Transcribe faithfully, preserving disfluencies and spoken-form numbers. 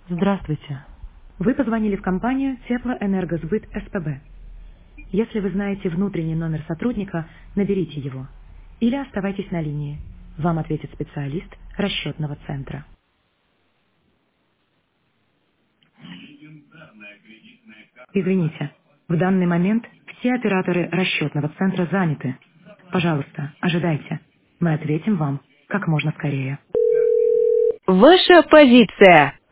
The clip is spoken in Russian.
Здравствуйте. Вы позвонили в компанию Теплоэнергосбыт СПБ. Если вы знаете внутренний номер сотрудника, наберите его. Или оставайтесь на линии. Вам ответит специалист расчетного центра. Извините, в данный момент все операторы расчетного центра заняты. Пожалуйста, ожидайте. Мы ответим вам как можно скорее. Ваша позиция.